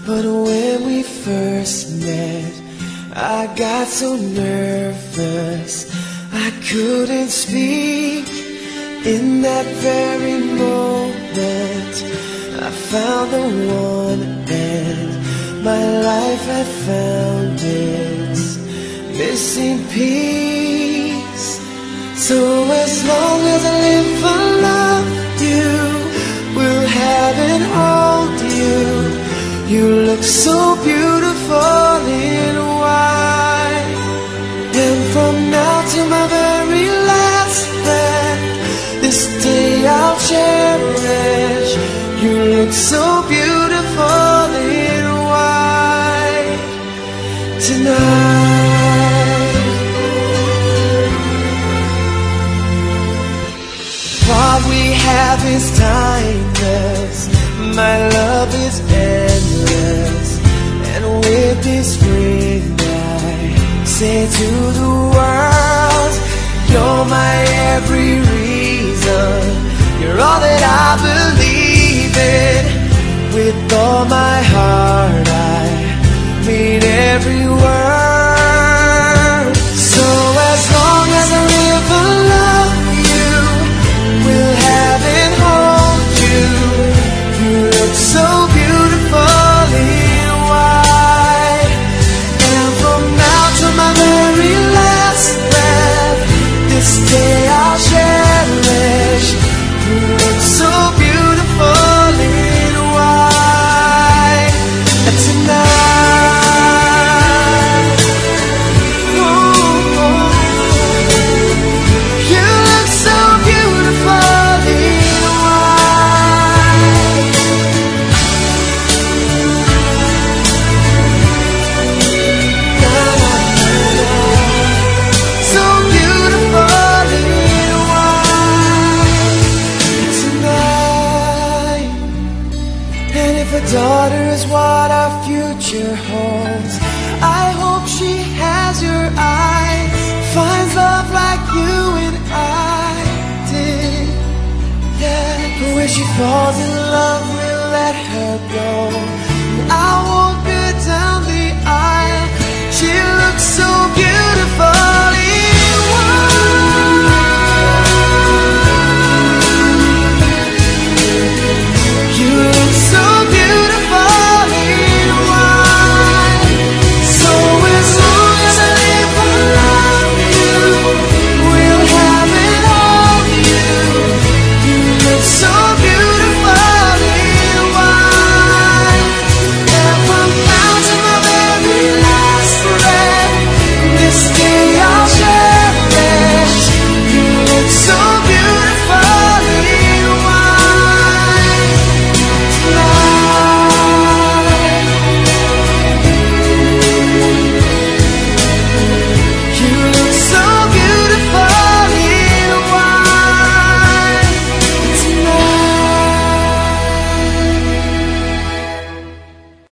But when we first met, I got so nervous I couldn't speak. In that very moment I found the one, and my life had found its missing piece. So as long as I live, I love you, will have and hold you. You look so beautiful in white, and from now to my very last breath, this day I'll cherish. You look so beautiful in white tonight. What we have is timeless, my love is endless, and with this ring I say to the world, you're my every reason, you're all that I believe in. With all my heart I mean every word. So as long as I live, I love you, will have and hold you. You look so beautiful in white, and from now to my very last breath, this day I'll cherish. You look so beautiful in white tonight. Ooh, you look so beautiful in white. Na, na, na, na. So beautiful in white tonight. And if a daughter is what our future holds, I hope she has your eyes, finds love like you and I did. Yeah, but when she falls in love, we'll let her